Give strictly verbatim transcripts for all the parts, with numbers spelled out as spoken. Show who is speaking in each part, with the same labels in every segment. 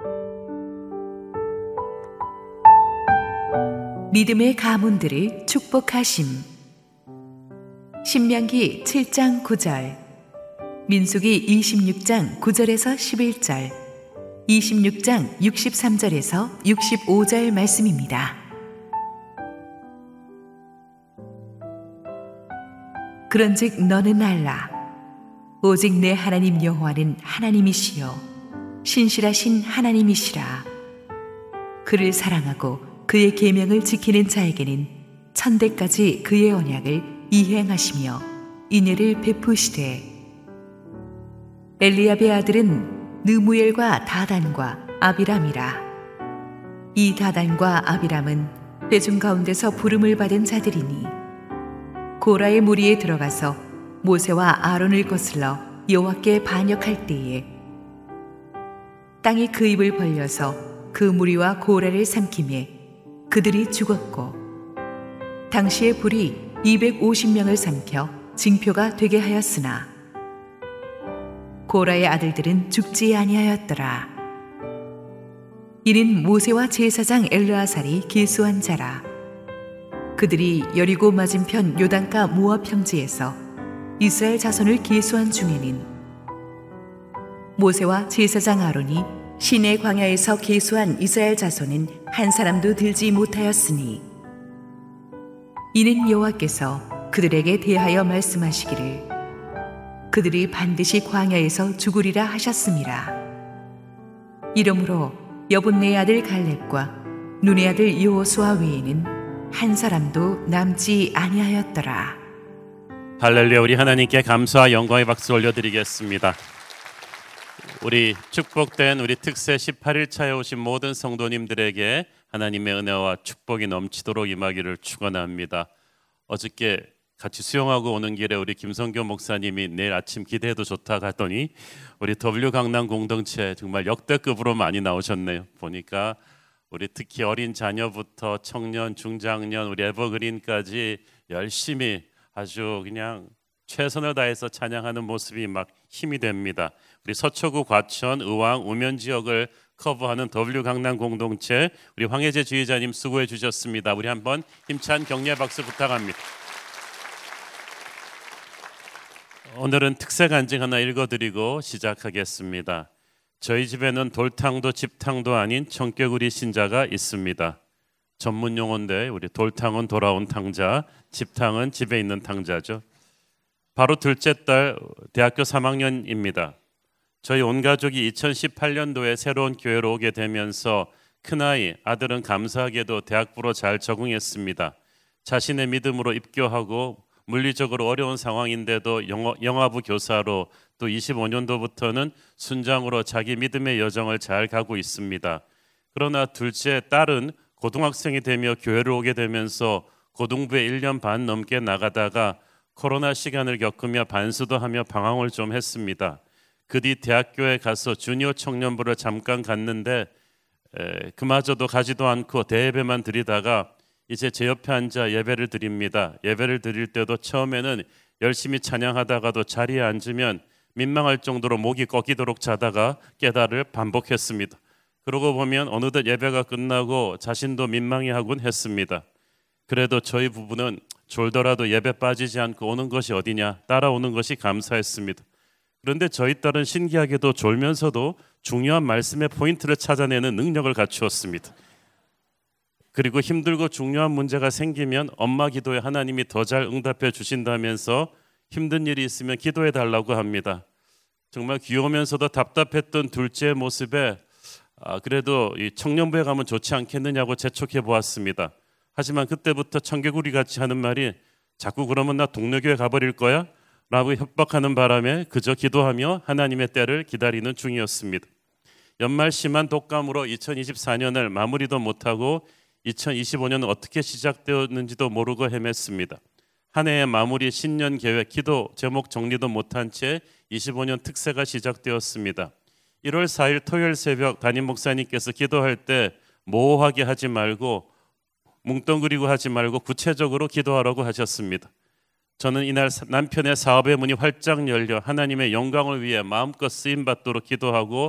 Speaker 1: 믿음의 가문들을 축복하심. 신명기 칠 장 구 절, 민수기 이십육 장 구 절에서 십일 절, 이십육 장 육십삼 절에서 육십오 절 말씀입니다. 그런즉 너는 알라. 오직 내 하나님 여호와는 하나님이시요 신실하신 하나님이시라. 그를 사랑하고 그의 계명을 지키는 자에게는 천대까지 그의 언약을 이행하시며 인애를 베푸시되. 엘리압의 아들은 느무엘과 다단과 아비람이라. 이 다단과 아비람은 회중 가운데서 부름을 받은 자들이니 고라의 무리에 들어가서 모세와 아론을 거슬러 여호와께 반역할 때에 땅이 그 입을 벌려서 그 무리와 고라를 삼키매 그들이 죽었고, 당시의 불이 이백오십 명을 삼켜 징표가 되게 하였으나 고라의 아들들은 죽지 아니하였더라. 이는 모세와 제사장 엘르아살이 계수한 자라. 그들이 여리고 맞은편 요단가 모압 평지에서 이스라엘 자손을 계수한 중에는 모세와 제사장 아론이 시내 광야에서 계수한 이스라엘 자손은 한 사람도 들지 못하였으니, 이는 여호와께서 그들에게 대하여 말씀하시기를 그들이 반드시 광야에서 죽으리라 하셨음이라. 이러므로 여분네의 아들 갈렙과 눈의 아들 여호수아 외에는 한 사람도 남지 아니하였더라.
Speaker 2: 할렐루야. 우리 하나님께 감사와 영광의 박수 올려드리겠습니다. 우리 축복된 우리 특세 십팔 일 차에 오신 모든 성도님들에게 하나님의 은혜와 축복이 넘치도록 임하기를 축원합니다. 어저께 같이 수영하고 오는 길에 우리 김성교 목사님이 내일 아침 기대해도 좋다 하더니 우리 더블유 강남 공동체 정말 역대급으로 많이 나오셨네요. 보니까 우리 특히 어린 자녀부터 청년, 중장년, 우리 에버그린까지 열심히 아주 그냥 최선을 다해서 찬양하는 모습이 막 힘이 됩니다. 우리 서초구, 과천, 의왕, 우면 지역을 커버하는 더블유 강남 공동체 우리 황혜재 주의자님 수고해 주셨습니다. 우리 한번 힘찬 격려 박수 부탁합니다. 오늘은 특세 간증 하나 읽어드리고 시작하겠습니다. 저희 집에는 돌탕도 집탕도 아닌 청개구리 신자가 있습니다. 전문 용어인데 우리 돌탕은 돌아온 탕자, 집탕은 집에 있는 탕자죠. 바로 둘째 딸 대학교 삼 학년입니다. 저희 온 가족이 이천십팔 년도에 새로운 교회로 오게 되면서 큰아이 아들은 감사하게도 대학부로 잘 적응했습니다. 자신의 믿음으로 입교하고 물리적으로 어려운 상황인데도 영어, 영화부 교사로 또 이십오 년도부터는 순장으로 자기 믿음의 여정을 잘 가고 있습니다. 그러나 둘째 딸은 고등학생이 되며 교회를 오게 되면서 고등부에 일 년 반 넘게 나가다가 코로나 시간을 겪으며 반수도 하며 방황을 좀 했습니다. 그 뒤 대학교에 가서 주니어 청년부를 잠깐 갔는데 에, 그마저도 가지도 않고 대예배만 드리다가 이제 제 옆에 앉아 예배를 드립니다. 예배를 드릴 때도 처음에는 열심히 찬양하다가도 자리에 앉으면 민망할 정도로 목이 꺾이도록 자다가 깨달을 반복했습니다. 그러고 보면 어느덧 예배가 끝나고 자신도 민망해하곤 했습니다. 그래도 저희 부부는 졸더라도 예배 빠지지 않고 오는 것이 어디냐 따라오는 것이 감사했습니다. 그런데 저희 딸은 신기하게도 졸면서도 중요한 말씀의 포인트를 찾아내는 능력을 갖추었습니다. 그리고 힘들고 중요한 문제가 생기면 엄마 기도에 하나님이 더 잘 응답해 주신다면서 힘든 일이 있으면 기도해 달라고 합니다. 정말 귀여우면서도 답답했던 둘째의 모습에 아, 그래도 이 청년부에 가면 좋지 않겠느냐고 재촉해 보았습니다. 하지만 그때부터 청개구리 같이 하는 말이 자꾸 그러면 나 동료교회 가버릴 거야? 라고 협박하는 바람에 그저 기도하며 하나님의 때를 기다리는 중이었습니다. 연말 심한 독감으로 이천이십사 년을 마무리도 못하고 이천이십오 년은 어떻게 시작되었는지도 모르고 헤맸습니다. 한 해의 마무리 신년 계획, 기도 제목 정리도 못한 채 이십오 년 특세가 시작되었습니다. 일월 사일 토요일 새벽 담임 목사님께서 기도할 때 모호하게 하지 말고 뭉뚱그리고 하지 말고 구체적으로 기도하라고 하셨습니다. 저는 이날 남편의 사업의 문이 활짝 열려 하나님의 영광을 위해 마음껏 쓰임받도록 기도하고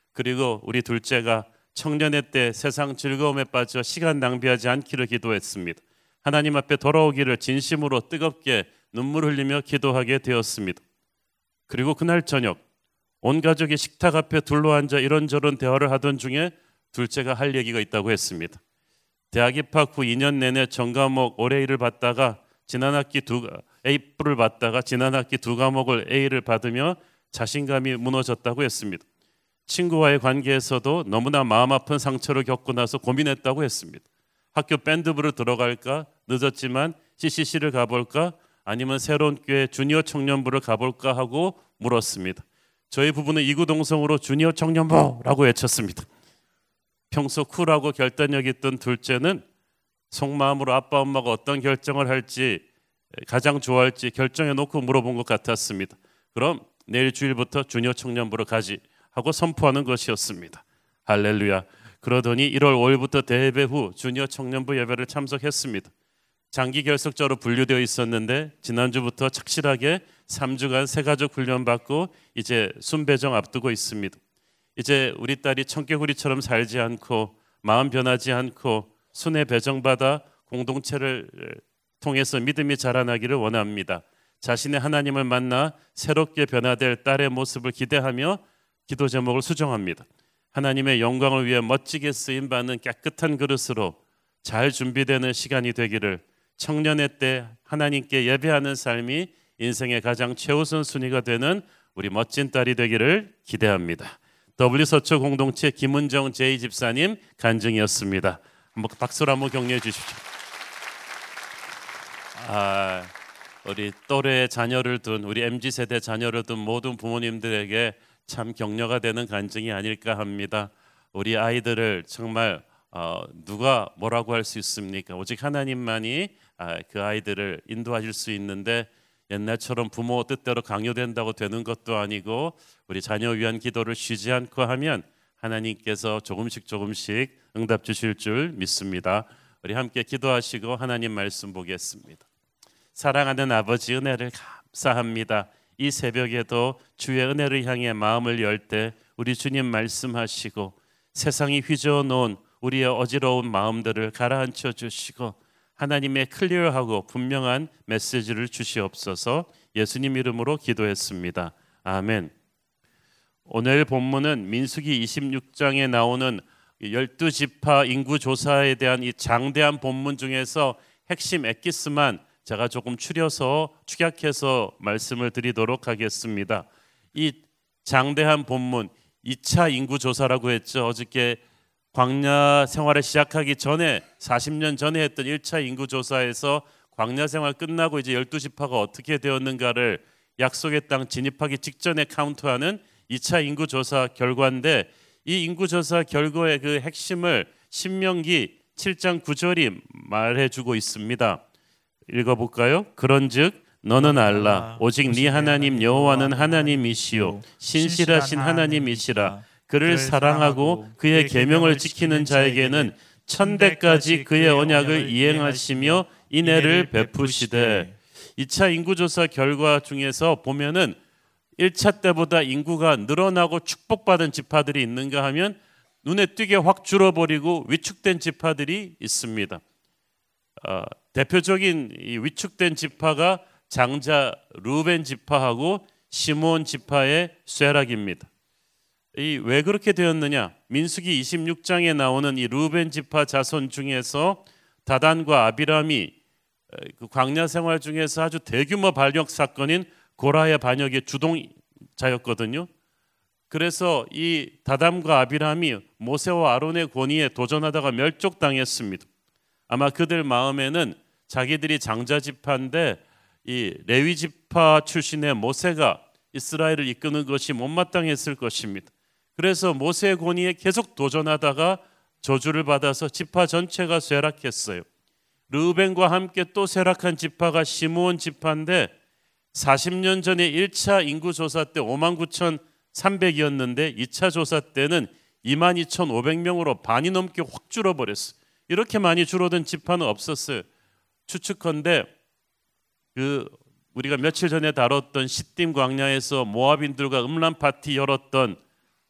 Speaker 2: 그리고 우리 둘째가 청년의 때 세상 즐거움에 빠져 시간 낭비하지 않기를 기도했습니다. 하나님 앞에 돌아오기를 진심으로 뜨겁게 눈물 흘리며 기도하게 되었습니다. 그리고 그날 저녁 온 가족이 식탁 앞에 둘러앉아 이런저런 대화를 하던 중에 둘째가 할 얘기가 있다고 했습니다. 대학 입학 후 이 년 내내 전과목 올해 A를 받다가 지난 학기 두 A를 받다가 지난 학기 두 과목을 A를 받으며 자신감이 무너졌다고 했습니다. 친구와의 관계에서도 너무나 마음 아픈 상처를 겪고 나서 고민했다고 했습니다. 학교 밴드부를 들어갈까? 늦었지만 씨씨씨를 가볼까? 아니면 새로운 교회 주니어 청년부를 가볼까 하고 물었습니다. 저희 부부는 이구동성으로 주니어 청년부라고 외쳤습니다. 평소 쿨하고 결단력 있던 둘째는 속마음으로 아빠 엄마가 어떤 결정을 할지 가장 좋아할지 결정해놓고 물어본 것 같았습니다. 그럼 내일 주일부터 주니어 청년부로 가지 하고 선포하는 것이었습니다. 할렐루야. 그러더니 일월 오일부터 대예배 후 주니어 청년부 예배를 참석했습니다. 장기 결석자로 분류되어 있었는데 지난주부터 착실하게 삼 주간 새가족 훈련받고 이제 순배정 앞두고 있습니다. 이제 우리 딸이 청개구리처럼 살지 않고 마음 변하지 않고 순회 배정받아 공동체를 통해서 믿음이 자라나기를 원합니다. 자신의 하나님을 만나 새롭게 변화될 딸의 모습을 기대하며 기도 제목을 수정합니다. 하나님의 영광을 위해 멋지게 쓰임받는 깨끗한 그릇으로 잘 준비되는 시간이 되기를, 청년의 때 하나님께 예배하는 삶이 인생의 가장 최우선 순위가 되는 우리 멋진 딸이 되기를 기대합니다. 더블유 서초 공동체 김은정 제이 집사님 간증이었습니다. 한번 박수로 한번 격려해 주십시오. 아, 우리 또래 자녀를 둔 우리 엠지 세대 자녀를 둔 모든 부모님들에게 참 격려가 되는 간증이 아닐까 합니다. 우리 아이들을 정말 어, 누가 뭐라고 할 수 있습니까? 오직 하나님만이 아, 그 아이들을 인도하실 수 있는데 옛날처럼 부모 뜻대로 강요된다고 되는 것도 아니고 우리 자녀 위한 기도를 쉬지 않고 하면 하나님께서 조금씩 조금씩 응답 주실 줄 믿습니다. 우리 함께 기도하시고 하나님 말씀 보겠습니다. 사랑하는 아버지, 은혜를 감사합니다. 이 새벽에도 주의 은혜를 향해 마음을 열 때 우리 주님 말씀하시고 세상이 휘저어 놓은 우리의 어지러운 마음들을 가라앉혀 주시고 하나님의 클리어하고 분명한 메시지를 주시옵소서. 예수님 이름으로 기도했습니다. 아멘. 오늘 본문은 민수기 이십육 장에 나오는 열두 지파 인구 조사에 대한 이 장대한 본문 중에서 핵심 엑기스만 제가 조금 추려서 축약해서 말씀을 드리도록 하겠습니다. 이 장대한 본문 이 차 인구 조사라고 했죠. 어저께 광야 생활을 시작하기 전에 사십 년 전에 했던 일 차 인구 조사에서 광야 생활 끝나고 이제 열두 지파가 어떻게 되었는가를 약속의 땅 진입하기 직전에 카운트하는 이 차 인구 조사 결과인데, 이 인구 조사 결과의 그 핵심을 신명기 칠 장 구 절이 말해주고 있습니다. 읽어볼까요? 그런즉 너는 알라 오직 네 하나님 여호와는 하나님이시요 신실하신 하나님이시라. 그를 사랑하고 그의 계명을 지키는 자에게는 천대까지 그의 언약을 이행하시며 인애를 베푸시되. 이 차 인구조사 결과 중에서 보면은 일 차 때보다 인구가 늘어나고 축복받은 지파들이 있는가 하면 눈에 띄게 확 줄어버리고 위축된 지파들이 있습니다. 어, 대표적인 이 위축된 지파가 장자 루벤 지파하고 시므온 지파의 쇠락입니다. 이 왜 그렇게 되었느냐? 민수기 이십육 장에 나오는 이 루벤 지파 자손 중에서 다단과 아비람이 그 광야 생활 중에서 아주 대규모 반역 사건인 고라의 반역의 주동자였거든요. 그래서 이 다단과 아비람이 모세와 아론의 권위에 도전하다가 멸족당했습니다. 아마 그들 마음에는 자기들이 장자 지파인데 이 레위 지파 출신의 모세가 이스라엘을 이끄는 것이 못마땅했을 것입니다. 그래서 모세의 권위에 계속 도전하다가 저주를 받아서 지파 전체가 쇠락했어요. 르우벤과 함께 또 쇠락한 지파가 시므온 지파인데 사십 년 전에 일 차 인구 조사 때 오만 구천삼백이었는데 이 차 조사 때는 이만 이천오백 명으로 반이 넘게 확 줄어버렸어요. 이렇게 많이 줄어든 지파는 없었어요. 추측컨대 그 우리가 며칠 전에 다뤘던 시딤 광야에서 모압인들과 음란 파티 열었던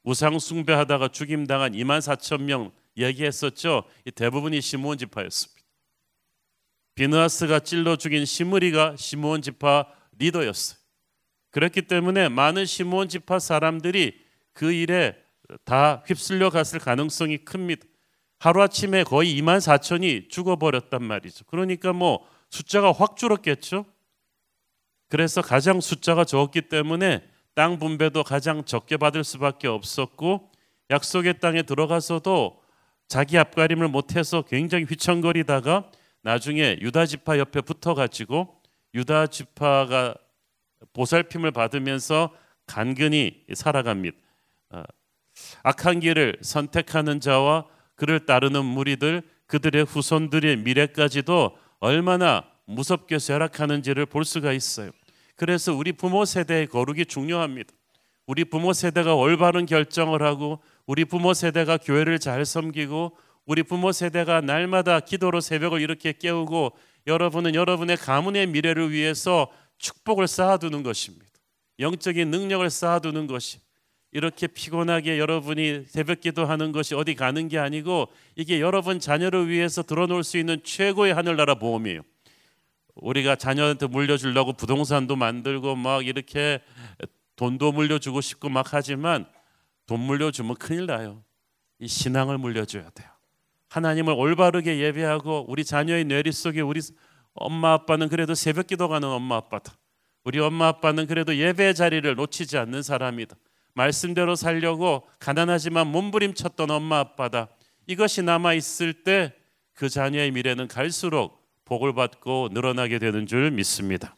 Speaker 2: 우상 숭배하다가 죽임당한 이만 사천 명 얘기했었죠. 이 대부분이 시므온 지파였습니다. 비느하스가 찔러 죽인 시므리가 시므온 지파 리더였어요. 그렇기 때문에 많은 시므온 지파 사람들이 그 일에 다 휩쓸려 갔을 가능성이 큽니다. 하루아침에 거의 이만 사천이 죽어버렸단 말이죠. 그러니까 뭐 숫자가 확 줄었겠죠. 그래서 가장 숫자가 적었기 때문에 땅 분배도 가장 적게 받을 수밖에 없었고, 약속의 땅에 들어가서도 자기 앞가림을 못해서 굉장히 휘청거리다가 나중에 유다 지파 옆에 붙어가지고 유다 지파가 보살핌을 받으면서 간근히 살아갑니다. 악한 길을 선택하는 자와 그를 따르는 무리들, 그들의 후손들의 미래까지도 얼마나 무섭게 쇠락하는지를 볼 수가 있어요. 그래서 우리 부모 세대의 거룩이 중요합니다. 우리 부모 세대가 올바른 결정을 하고, 우리 부모 세대가 교회를 잘 섬기고, 우리 부모 세대가 날마다 기도로 새벽을 이렇게 깨우고, 여러분은 여러분의 가문의 미래를 위해서 축복을 쌓아두는 것입니다. 영적인 능력을 쌓아두는 것이, 이렇게 피곤하게 여러분이 새벽 기도하는 것이 어디 가는 게 아니고, 이게 여러분 자녀를 위해서 들어놓을 수 있는 최고의 하늘나라 보험이에요. 우리가 자녀한테 물려주려고 부동산도 만들고 막 이렇게 돈도 물려주고 싶고 막 하지만, 돈 물려주면 큰일 나요. 이 신앙을 물려줘야 돼요. 하나님을 올바르게 예배하고, 우리 자녀의 뇌리 속에 우리 엄마 아빠는 그래도 새벽 기도 가는 엄마 아빠다. 우리 엄마 아빠는 그래도 예배 자리를 놓치지 않는 사람이다. 말씀대로 살려고 가난하지만 몸부림쳤던 엄마 아빠다. 이것이 남아 있을 때 그 자녀의 미래는 갈수록 복을 받고 늘어나게 되는 줄 믿습니다.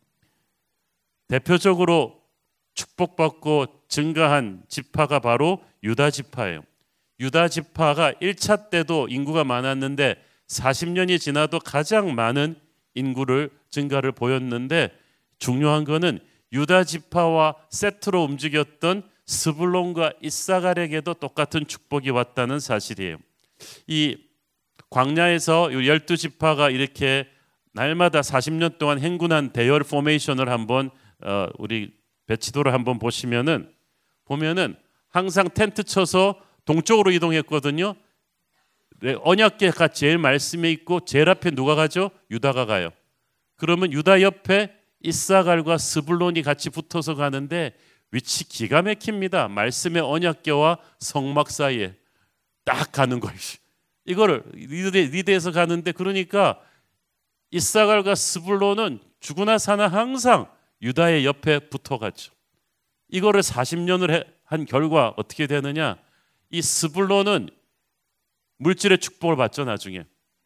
Speaker 2: 대표적으로 축복받고 증가한 지파가 바로 유다 지파예요. 유다 지파가 일 차 때도 인구가 많았는데 사십 년이 지나도 가장 많은 인구를 증가를 보였는데, 중요한 것은 유다 지파와 세트로 움직였던 스불론과 이사갈에게도 똑같은 축복이 왔다는 사실이에요. 이 광야에서 열두 지파가 이렇게 날마다 사십 년 동안 행군한 대열 포메이션을 한번 어, 우리 배치도를 한번 보시면은 보면은 항상 텐트 쳐서 동쪽으로 이동했거든요. 언약궤가 제일 말씀에 있고 제일 앞에 누가 가죠? 유다가 가요. 그러면 유다 옆에 이사갈과 스불론이 같이 붙어서 가는데 위치 기가 막힙니다. 말씀의 언약궤와 성막 사이에 딱 가는 거예요. 이거를 리드에, 리드에서 가는데, 그러니까 이사갈과 스불론은 죽으나 사나 항상 유다의 옆에 붙어갔죠. 이거를 사십 년을 한 결과 어떻게 되느냐? 이 스불론은 물질의 축복을 받죠, 나중에.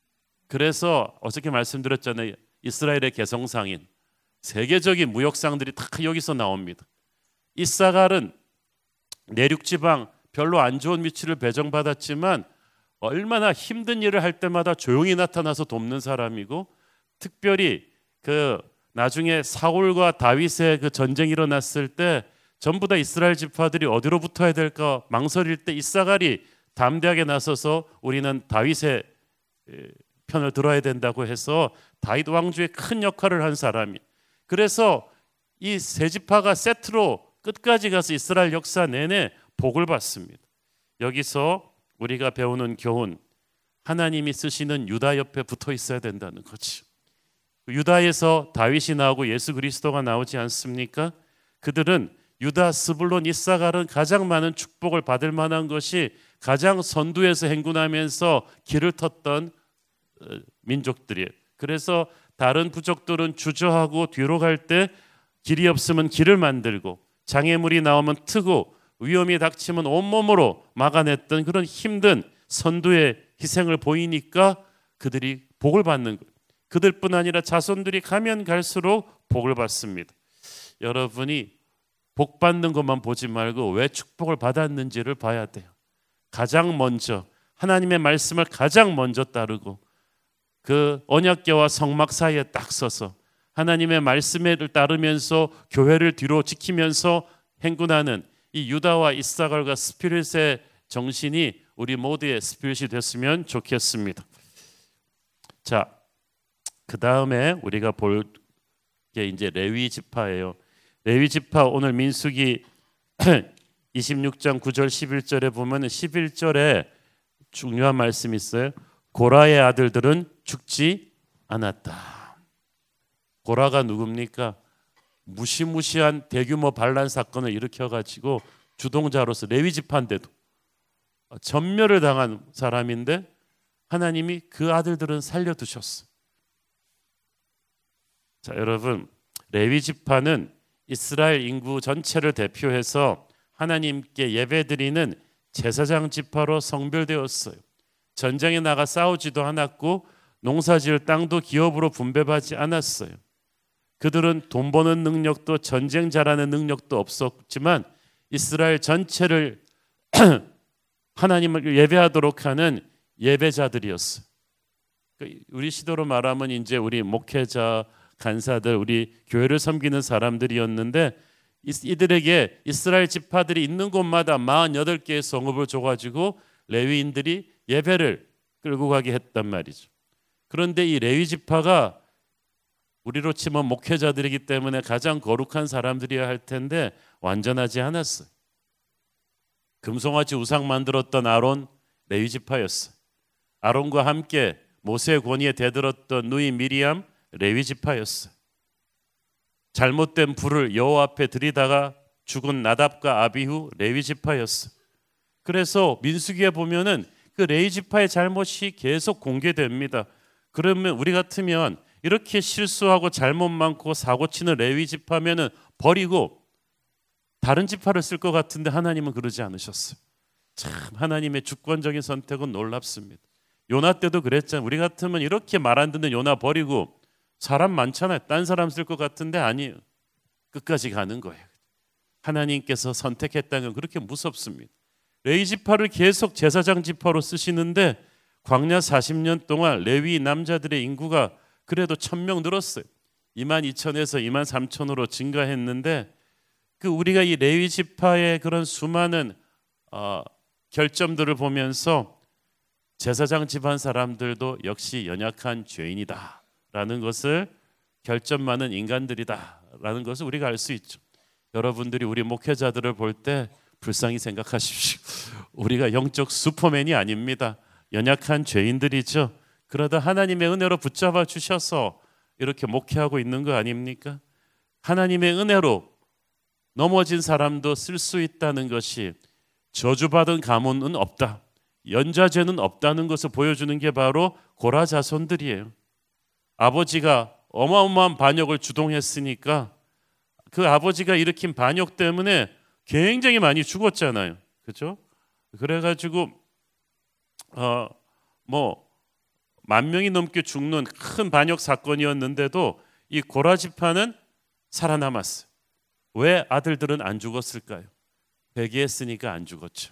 Speaker 2: 그래서 어저께 말씀드렸잖아요. 이스라엘의 개성상인, 세계적인 무역상들이 다 여기서 나옵니다. 이사갈은 내륙지방 별로 안 좋은 위치를 배정받았지만 얼마나 힘든 일을 할 때마다 조용히 나타나서 돕는 사람이고, 특별히 그 나중에 사울과 다윗의 그 전쟁이 일어났을 때 전부 다 이스라엘 지파들이 어디로 붙어야 될까 망설일 때 이사갈이 담대하게 나서서 우리는 다윗의 편을 들어야 된다고 해서 다윗 왕조의 큰 역할을 한 사람이. 그래서 이 세 지파가 세트로 끝까지 가서 이스라엘 역사 내내 복을 받습니다. 여기서 우리가 배우는 교훈, 하나님이 쓰시는 유다 옆에 붙어 있어야 된다는 거죠. 유다에서 다윗이 나오고 예수 그리스도가 나오지 않습니까? 그들은 유다, 스불론, 이사갈은 가장 많은 축복을 받을 만한 것이 가장 선두에서 행군하면서 길을 텄던 민족들이에요. 그래서 다른 부족들은 주저하고 뒤로 갈 때 길이 없으면 길을 만들고, 장애물이 나오면 트고, 위험이 닥치면 온몸으로 막아냈던 그런 힘든 선두의 희생을 보이니까 그들이 복을 받는 거예요. 그들뿐 아니라 자손들이 가면 갈수록 복을 받습니다. 여러분이 복 받는 것만 보지 말고 왜 축복을 받았는지를 봐야 돼요. 가장 먼저 하나님의 말씀을 가장 먼저 따르고, 그 언약궤와 성막 사이에 딱 서서 하나님의 말씀을 따르면서 교회를 뒤로 지키면서 행군하는 이 유다와 이사갈과 스피릿의 정신이 우리 모두의 스피릿이 됐으면 좋겠습니다. 자, 그 다음에 우리가 볼 게 이제 레위 지파예요. 레위 지파, 오늘 민수기 이십육 장 구 절 십일 절에 보면 십일 절에 중요한 말씀이 있어요. 고라의 아들들은 죽지 않았다. 고라가 누굽니까? 무시무시한 대규모 반란 사건을 일으켜가지고 주동자로서 레위 지파인데도 전멸을 당한 사람인데 하나님이 그 아들들은 살려두셨어. 자, 여러분, 레위 지파는 이스라엘 인구 전체를 대표해서 하나님께 예배드리는 제사장 지파로 성별되었어요. 전쟁에 나가 싸우지도 않았고 농사지을 땅도 기업으로 분배받지 않았어요. 그들은 돈 버는 능력도 전쟁 잘하는 능력도 없었지만 이스라엘 전체를 하나님을 예배하도록 하는 예배자들이었어요. 우리 시대로 말하면 이제 우리 목회자, 간사들, 우리 교회를 섬기는 사람들이었는데 이들에게 이스라엘 지파들이 있는 곳마다 사십팔 개의 성읍을 줘가지고 레위인들이 예배를 끌고 가게 했단 말이죠. 그런데 이 레위 지파가 우리로 치면 목회자들이기 때문에 가장 거룩한 사람들이어야 할 텐데 완전하지 않았어요. 금송아지 우상 만들었던 아론 레위 지파였어요. 아론과 함께 모세의 권위에 대들었던 누이 미리암 레위 지파였어요. 잘못된 불을 여호와 앞에 들이다가 죽은 나답과 아비후 레위 지파였어요. 그래서 민수기에 보면은 그 레위 지파의 잘못이 계속 공개됩니다. 그러면 우리 같으면 이렇게 실수하고 잘못 많고 사고 치는 레위 지파면은 버리고 다른 지파를 쓸 것 같은데 하나님은 그러지 않으셨어요. 참 하나님의 주권적인 선택은 놀랍습니다. 요나 때도 그랬잖아요. 우리 같으면 이렇게 말 안 듣는 요나 버리고 사람 많잖아요. 딴 사람 쓸 것 같은데 아니에요. 끝까지 가는 거예요. 하나님께서 선택했다는 건 그렇게 무섭습니다. 레위 지파를 계속 제사장 지파로 쓰시는데 광야 사십 년 동안 레위 남자들의 인구가 그래도 천 명 늘었어요. 이만 이천에서 이만 삼천으로 증가했는데 그 우리가 이 레위 지파의 그런 수많은 어, 결점들을 보면서 제사장 집안 사람들도 역시 연약한 죄인이다라는 것을 결점 많은 인간들이다라는 것을 우리가 알 수 있죠. 여러분들이 우리 목회자들을 볼 때 불쌍히 생각하십시오. 우리가 영적 슈퍼맨이 아닙니다. 연약한 죄인들이죠. 그러다 하나님의 은혜로 붙잡아 주셔서 이렇게 목회하고 있는 거 아닙니까? 하나님의 은혜로 넘어진 사람도 쓸 수 있다는 것이 저주받은 가문은 없다, 연좌죄는 없다는 것을 보여주는 게 바로 고라 자손들이에요. 아버지가 어마어마한 반역을 주동했으니까 그 아버지가 일으킨 반역 때문에 굉장히 많이 죽었잖아요. 그렇죠? 그래가지고 어, 뭐 만 명이 넘게 죽는 큰 반역 사건이었는데도 이 고라 지파는 살아남았어요. 왜 아들들은 안 죽었을까요? 회개했으니까 안 죽었죠.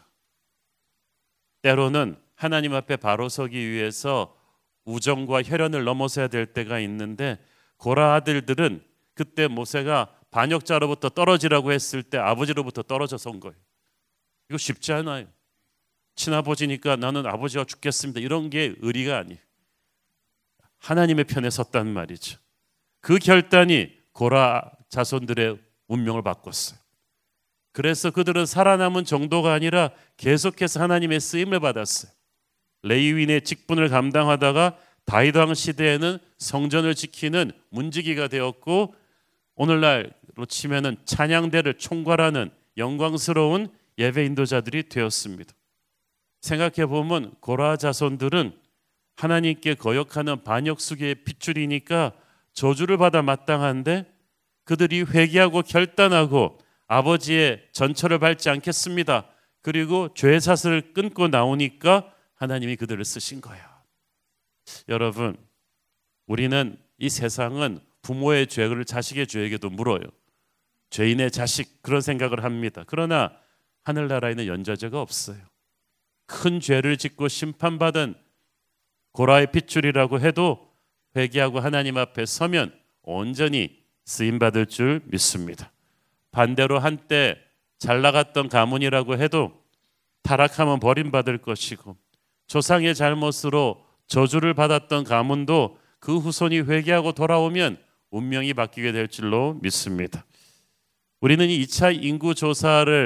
Speaker 2: 때로는 하나님 앞에 바로 서기 위해서 우정과 혈연을 넘어서야 될 때가 있는데 고라 아들들은 그때 모세가 반역자로부터 떨어지라고 했을 때 아버지로부터 떨어져 선 거예요. 이거 쉽지 않아요. 친아버지니까 나는 아버지가 죽겠습니다. 이런 게 의리가 아니에요. 하나님의 편에 섰단 말이죠. 그 결단이 고라 자손들의 운명을 바꿨어요. 그래서 그들은 살아남은 정도가 아니라 계속해서 하나님의 쓰임을 받았어요. 레위인의 직분을 감당하다가 다윗 왕 시대에는 성전을 지키는 문지기가 되었고 오늘날로 치면은 찬양대를 총괄하는 영광스러운 예배 인도자들이 되었습니다. 생각해 보면 고라 자손들은 하나님께 거역하는 반역수계의 핏줄이니까 저주를 받아 마땅한데 그들이 회개하고 결단하고 아버지의 전처를 밟지 않겠습니다. 그리고 죄 사슬을 끊고 나오니까 하나님이 그들을 쓰신 거예요. 여러분, 우리는 이 세상은 부모의 죄를 자식의 죄에게도 물어요. 죄인의 자식 그런 생각을 합니다. 그러나 하늘나라에는 연좌죄가 없어요. 큰 죄를 짓고 심판받은 고라의 핏줄이라고 해도 회개하고 하나님 앞에 서면 온전히 쓰임받을 줄 믿습니다. 반대로 한때 잘 나갔던 가문이라고 해도 타락하면 버림받을 것이고 조상의 잘못으로 저주를 받았던 가문도 그 후손이 회개하고 돌아오면 운명이 바뀌게 될 줄로 믿습니다. 우리는 이 차 인구 조사를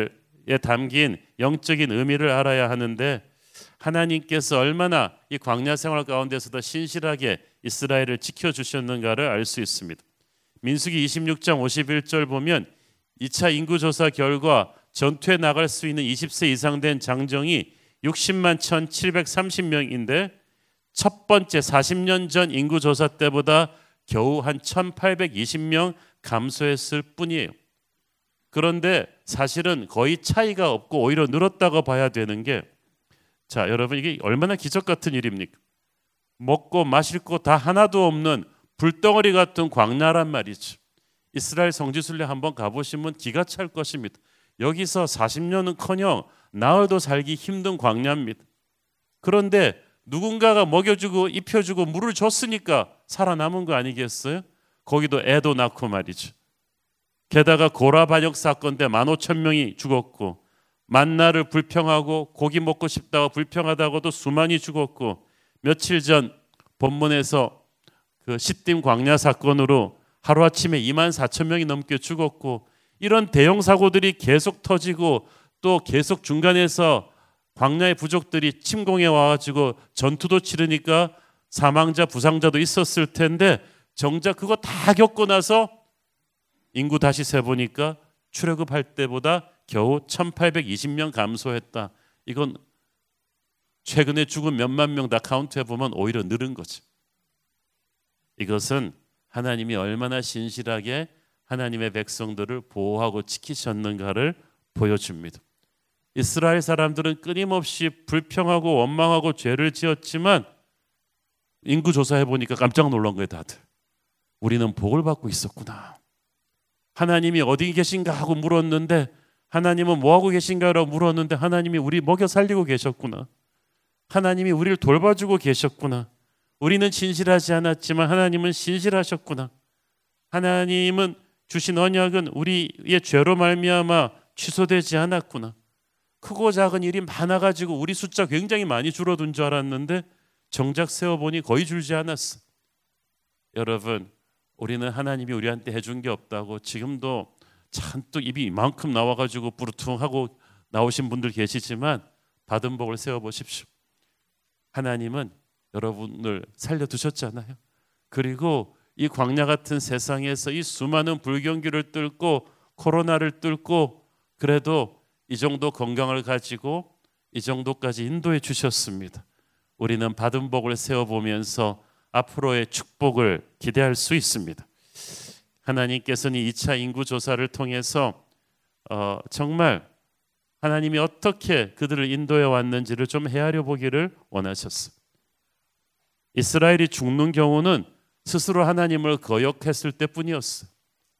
Speaker 2: 담긴 영적인 의미를 알아야 하는데 하나님께서 얼마나 이 광야 생활 가운데서도 신실하게 이스라엘을 지켜주셨는가를 알 수 있습니다. 민수기 이십육 장 오십일 절 보면 이 차 인구조사 결과 전투에 나갈 수 있는 이십 세 이상 된 장정이 육십만 천칠백삼십 명인데 첫 번째 사십 년 전 인구조사 때보다 겨우 한 천팔백이십 명 감소했을 뿐이에요. 그런데 사실은 거의 차이가 없고 오히려 늘었다고 봐야 되는 게, 자 여러분, 이게 얼마나 기적 같은 일입니까? 먹고 마실 거 다 하나도 없는 불덩어리 같은 광야란 말이죠. 이스라엘 성지순례 한번 가보시면 기가 찰 것입니다. 여기서 사십 년은커녕 나흘도 살기 힘든 광야입니다. 그런데 누군가가 먹여주고 입혀주고 물을 줬으니까 살아남은 거 아니겠어요? 거기도 애도 낳고 말이죠. 게다가 고라 반역 사건 때 만 오천 명이 죽었고, 만나를 불평하고 고기 먹고 싶다고 불평하다고도 수만이 죽었고, 며칠 전 본문에서 그 시딤 광야 사건으로 하루아침에 이만 사천 명이 넘게 죽었고, 이런 대형 사고들이 계속 터지고 또 계속 중간에서 광야의 부족들이 침공해 와가지고 전투도 치르니까 사망자 부상자도 있었을 텐데, 정작 그거 다 겪고 나서 인구 다시 세보니까 출애굽할 때보다 겨우 천팔백이십 명 감소했다. 이건 최근에 죽은 몇만 명 다 카운트해보면 오히려 늘은 거죠. 이것은 하나님이 얼마나 신실하게 하나님의 백성들을 보호하고 지키셨는가를 보여줍니다. 이스라엘 사람들은 끊임없이 불평하고 원망하고 죄를 지었지만 인구 조사해 보니까 깜짝 놀란 거예요. 다들 우리는 복을 받고 있었구나. 하나님이 어디 계신가 하고 물었는데, 하나님은 뭐하고 계신가라고 물었는데 하나님이 우리 먹여 살리고 계셨구나. 하나님이 우리를 돌봐주고 계셨구나. 우리는 신실하지 않았지만 하나님은 신실하셨구나. 하나님은 주신 언약은 우리의 죄로 말미암아 취소되지 않았구나. 크고 작은 일이 많아가지고 우리 숫자 굉장히 많이 줄어든 줄 알았는데 정작 세어보니 거의 줄지 않았어. 여러분, 우리는 하나님이 우리한테 해준 게 없다고 지금도 잔뜩 입이 이만큼 나와가지고 부르퉁하고 나오신 분들 계시지만 받은 복을 세어보십시오. 하나님은 여러분을 살려두셨잖아요. 그리고 이 광야 같은 세상에서 이 수많은 불경기를 뚫고 코로나를 뚫고 그래도 이 정도 건강을 가지고 이 정도까지 인도해 주셨습니다. 우리는 받은 복을 세어보면서 앞으로의 축복을 기대할 수 있습니다. 하나님께서는 이 차 인구조사를 통해서 어, 정말 하나님이 어떻게 그들을 인도해 왔는지를 좀 헤아려 보기를 원하셨어요. 이스라엘이 죽는 경우는 스스로 하나님을 거역했을 때뿐이었어요.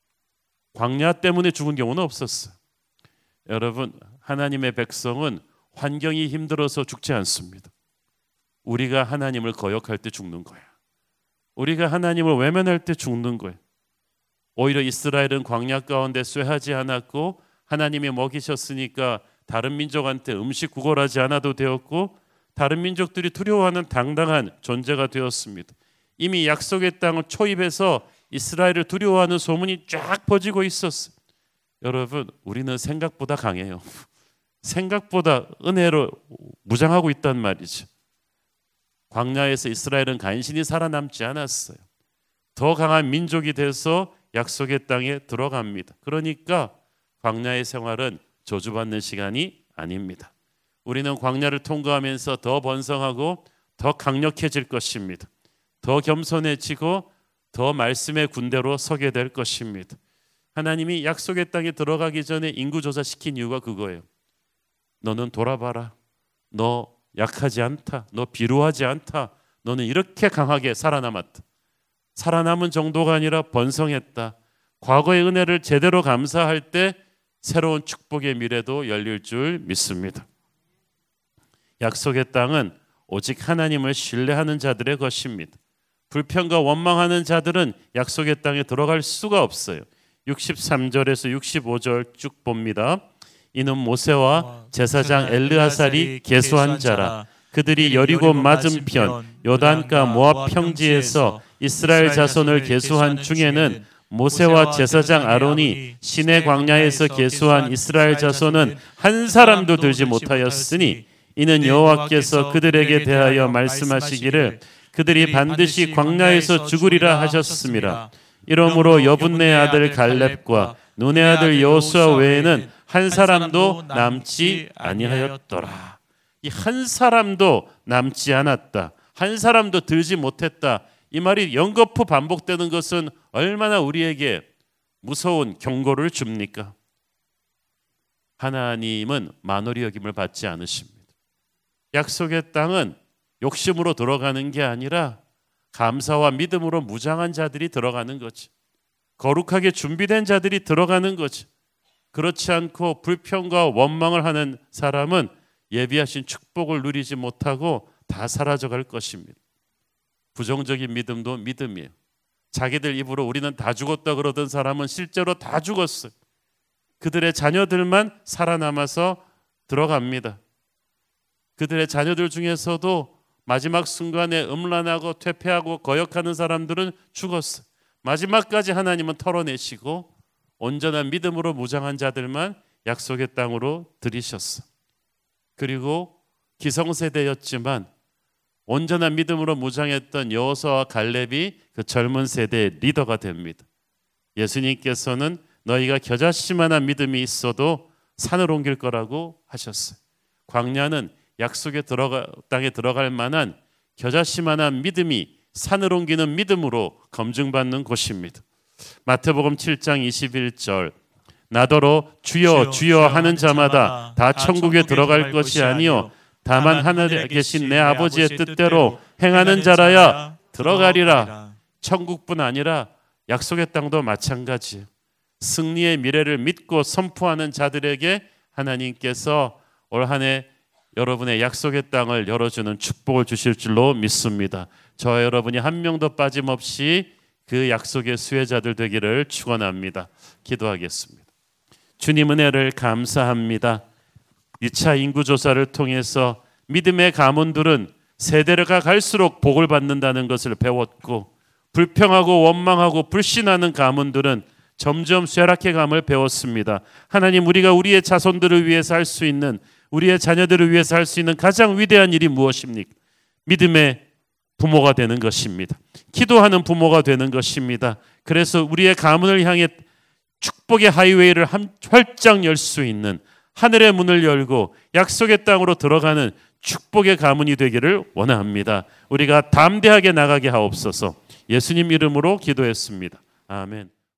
Speaker 2: 광야 때문에 죽은 경우는 없었어요. 여러분, 하나님의 백성은 환경이 힘들어서 죽지 않습니다. 우리가 하나님을 거역할 때 죽는 거야. 우리가 하나님을 외면할 때 죽는 거예요. 오히려 이스라엘은 광야 가운데 쇠하지 않았고 하나님이 먹이셨으니까 다른 민족한테 음식 구걸하지 않아도 되었고 다른 민족들이 두려워하는 당당한 존재가 되었습니다. 이미 약속의 땅을 초입해서 이스라엘을 두려워하는 소문이 쫙 퍼지고 있었어요. 여러분, 우리는 생각보다 강해요. 생각보다 은혜로 무장하고 있단 말이죠. 광야에서 이스라엘은 간신히 살아남지 않았어요. 더 강한 민족이 돼서 약속의 땅에 들어갑니다. 그러니까 광야의 생활은 저주받는 시간이 아닙니다. 우리는 광야를 통과하면서 더 번성하고 더 강력해질 것입니다. 더 겸손해지고 더 말씀의 군대로 서게 될 것입니다. 하나님이 약속의 땅에 들어가기 전에 인구조사 시킨 이유가 그거예요. 너는 돌아봐라. 너 약하지 않다. 너 비루하지 않다. 너는 이렇게 강하게 살아남았다. 살아남은 정도가 아니라 번성했다. 과거의 은혜를 제대로 감사할 때 새로운 축복의 미래도 열릴 줄 믿습니다. 약속의 땅은 오직 하나님을 신뢰하는 자들의 것입니다. 불평과 원망하는 자들은 약속의 땅에 들어갈 수가 없어요. 육십삼 절에서 육십오 절 쭉 봅니다. 이는 모세와 제사장 엘르아살이 계수한 자라. 그들이 여리고 맞은편 요단가 모압 평지에서 이스라엘 자손을 계수한 중에는 모세와 제사장 아론이 시내 광야에서 계수한 이스라엘 자손은 한 사람도 들지 못하였으니 이는 여호와께서 그들에게 대하여 말씀하시기를 그들이 반드시 광야에서 죽으리라 하셨음이라. 이러므로 여분네 아들 갈렙과 눈의 아들 여호수아 외에는 한 사람도 남지 아니하였더라. 이 한 사람도 남지 않았다. 한 사람도 들지 못했다. 이 말이 연거푸 반복되는 것은 얼마나 우리에게 무서운 경고를 줍니까? 하나님은 만홀히 여김을 받지 않으십니다. 약속의 땅은 욕심으로 들어가는 게 아니라 감사와 믿음으로 무장한 자들이 들어가는 거지. 거룩하게 준비된 자들이 들어가는 거지. 그렇지 않고 불평과 원망을 하는 사람은 예비하신 축복을 누리지 못하고 다 사라져갈 것입니다. 부정적인 믿음도 믿음이에요. 자기들 입으로 우리는 다 죽었다 그러던 사람은 실제로 다 죽었어요. 그들의 자녀들만 살아남아서 들어갑니다. 그들의 자녀들 중에서도 마지막 순간에 음란하고 퇴폐하고 거역하는 사람들은 죽었어요. 마지막까지 하나님은 털어내시고 온전한 믿음으로 무장한 자들만 약속의 땅으로 들이셨어. 그리고 기성세대였지만 온전한 믿음으로 무장했던 여호수아와 갈렙이 그 젊은 세대의 리더가 됩니다. 예수님께서는 너희가 겨자씨만한 믿음이 있어도 산을 옮길 거라고 하셨어요. 광야는 약속의 들어가, 땅에 들어갈 만한 겨자씨만한 믿음이 산을 옮기는 믿음으로 검증받는 곳입니다. 마태복음 칠 장 이십일 절 나더러 주여 주여 하는 자마다 다 천국에 들어갈 것이 아니요 다만 하늘에 계신 내 아버지의 뜻대로 행하는 자라야 들어가리라. 천국뿐 아니라 약속의 땅도 마찬가지예요. 승리의 미래를 믿고 선포하는 자들에게 하나님께서 올 한 해 여러분의 약속의 땅을 열어주는 축복을 주실 줄로 믿습니다. 저와 여러분이 한 명도 빠짐없이 그 약속의 수혜자들 되기를 축원합니다. 기도하겠습니다. 주님 은혜를 감사합니다. 이 차 인구조사를 통해서 믿음의 가문들은 세대가 갈수록 복을 받는다는 것을 배웠고 불평하고 원망하고 불신하는 가문들은 점점 쇠락해감을 배웠습니다. 하나님, 우리가 우리의 자손들을 위해서 할 수 있는, 우리의 자녀들을 위해서 할 수 있는 가장 위대한 일이 무엇입니까? 믿음의 부모가 되는 것입니다. 기도하는 부모가 되는 것입니다. 그래서 우리의 가문을 향해 축복의 하이웨이를 활짝 열 수 있는, 하늘의 문을 열고 약속의 땅으로 들어가는 축복의 가문이 되기를 원합니다. 우리가 담대하게 나가게 하옵소서. 예수님 이름으로 기도했습니다. 아멘.